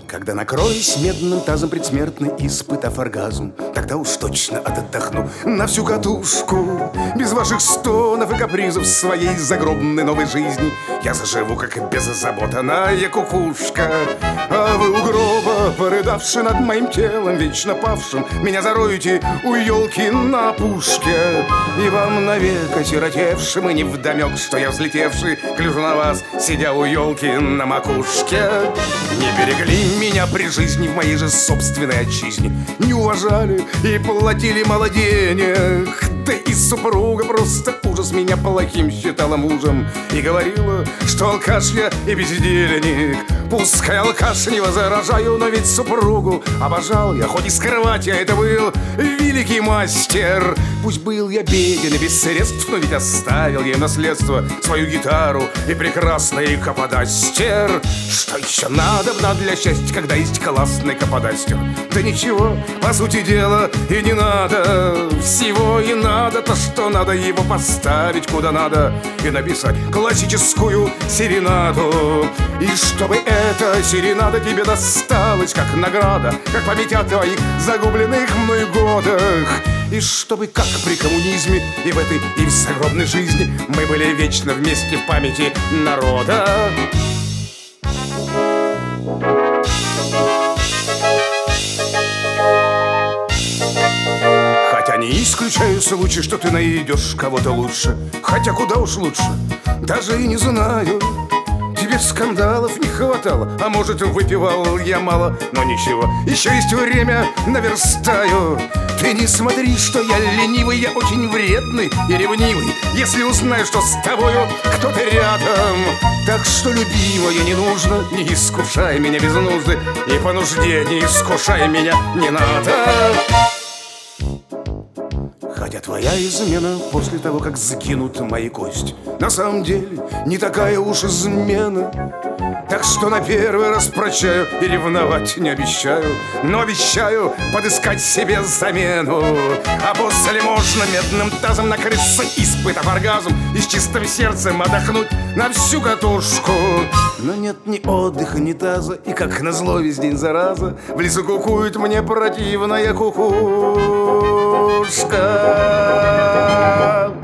Когда накроюсь медным тазом предсмертный, испытав оргазм, тогда уж точно отдохну на всю катушку. Без ваших стонов и капризов своей загробной новой жизни я заживу, как беззаботная кукушка. А вы у гроба, порыдавши над моим телом вечно павшим, меня зароете у елки на опушке. И вам навек осиротевшим и невдомек, что я взлетевший гляжу на вас, сидя у елки на макушке. Не берегли меня при жизни в моей же собственной отчизне, не уважали и платили мало денег. Да и супруга просто ужас меня плохим считала мужем и говорила, что алкаш я и бездельник. Пускай алкаш не возражаю, но ведь супругу обожал я, хоть и скрывать я это был великий мастер. Пусть был я беден и без средств, но ведь оставил я наследство, свою гитару и прекрасный каподастер. Что еще надо для счастья, когда есть классный каподастер? Да ничего, по сути дела, и не надо. Всего и надо то, что надо, его поставить куда надо и написать классическую серенаду. И чтобы эта серенада тебе досталась как награда, как память о твоих загубленных мной годах. И чтобы, как при коммунизме и в этой, и в загробной жизни, мы были вечно вместе в памяти народа. Хотя не исключаю случай, что ты найдешь кого-то лучше. Хотя куда уж лучше, даже и не знаю. Тебе скандалов не хватало, а может, выпивал я мало. Но ничего, еще есть время, наверстаю. Ты не смотри, что я ленивый, я очень вредный и ревнивый. Если узнаю, что с тобою кто-то рядом. Так что, любимая, не нужно, не искушай меня без нужды, и по нужде не искушай меня не надо. Хотя твоя измена после того, как сгинут мои кости, на самом деле не такая уж измена. Так что на первый раз прощаю и ревновать не обещаю, но обещаю подыскать себе замену. А после можно медным тазом накрыться, испытав оргазм, и с чистым сердцем отдохнуть на всю катушку. Но нет ни отдыха, ни таза, и как назло весь день зараза в лесу кукует мне противная кукушка.